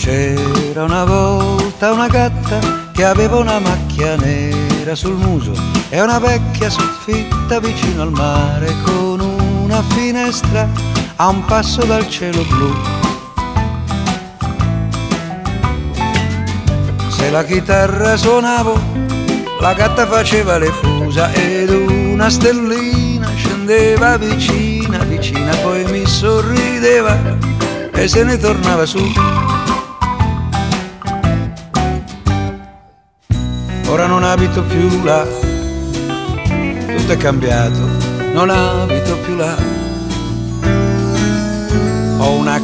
C'era una volta una gatta che aveva una macchia nera sul muso e una vecchia soffitta vicino al mare con una finestra a un passo dal cielo blu. Se la chitarra suonavo, la gatta faceva le fusa ed una stellina scendeva vicina, vicina, poi mi sorrideva e se ne tornava su. Ora non abito più là, tutto è cambiato, non abito più là. Ho una